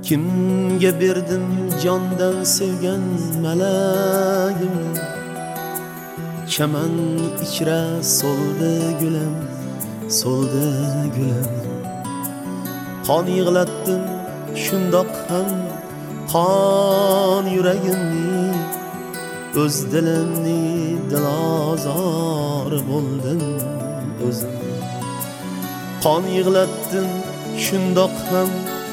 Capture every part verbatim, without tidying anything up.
Kimga berdim jondan sevgan malagim, chaman ichra soldi gulim, soldi gulim. Qon yig'latdim shundoq ham qon yuragimni, o'z dilimni dilozor bo'ldim o'zim. Qon yig'latdim shundoq ham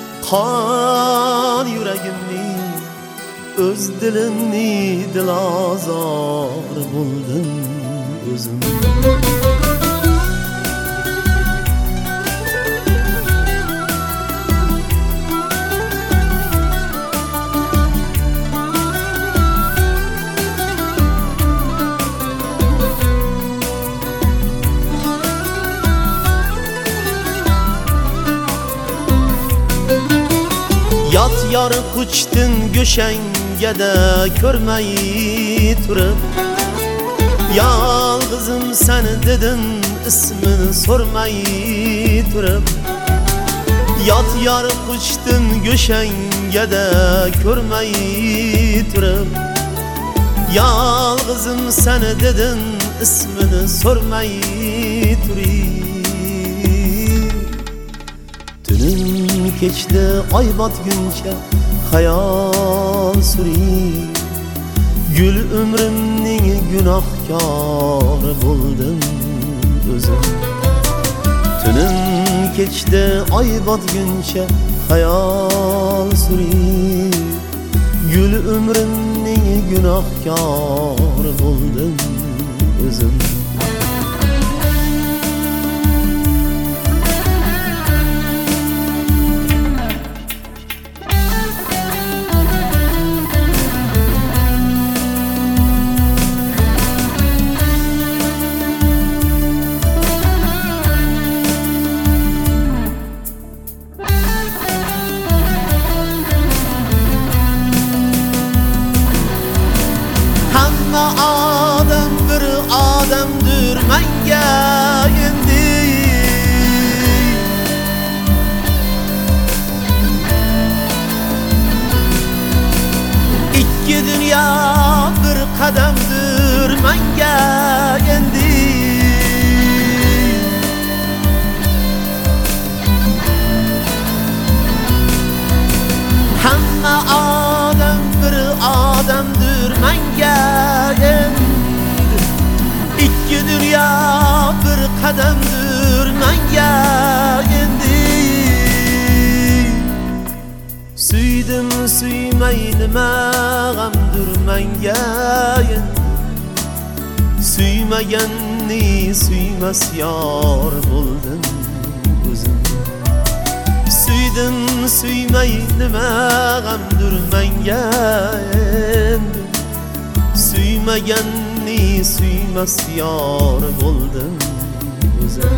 qon yuragimni, o'z dilimni dilozor bo'ldim o'zim. Yot yor quchdin go'shangada ko'rmay turib, yolg'izim seni dedim ismini so'rmay turib. Yot yor quchdin go'shangada ko'rmay turib, yolg'izim seni dedim ismini so'rmay turib. Tunim kechdi oy botguncha xayol suring, gul umrimning gunohkori bo'ldim o'zim. Tunim kechdi oy botguncha xayol suring, gul umrimning gunohkori bo'ldim o'zim. Hamma odam bir odamdir menga endi, ikki dunyo bir qadamdir menga endi. Hamma odam bir odamdir menga endi, ikki dunyo bir qadamdir menga endi. Suydim suymay nima g'amdir menga endi, suymaganni suymas yor bo'ldim o'zim. Suydim suymay nima g'amdir menga endi, suymaganni suymas yor bo'ldim o'zim.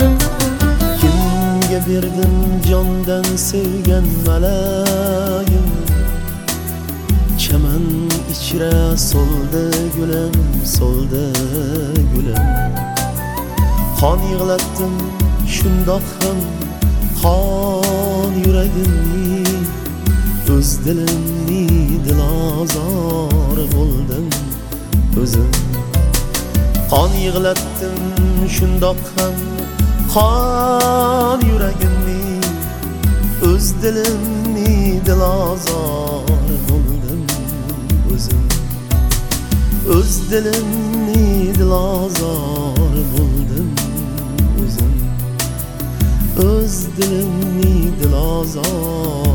Kimga berdim jondan sevgan malagim, chaman ichra soldi gulim, soldi gulim. Qon yig'latdim shundoq ham qon yuragimni, o'z dilimni dilozor bo'ldim o'zim. Qon yig'latdim shundoq ham qon yuragimni, o'z dilimni dilozor bo'ldim o'zim. O'z dilimni dilozor bo'ldim o'zim. O'z dilimni dilozor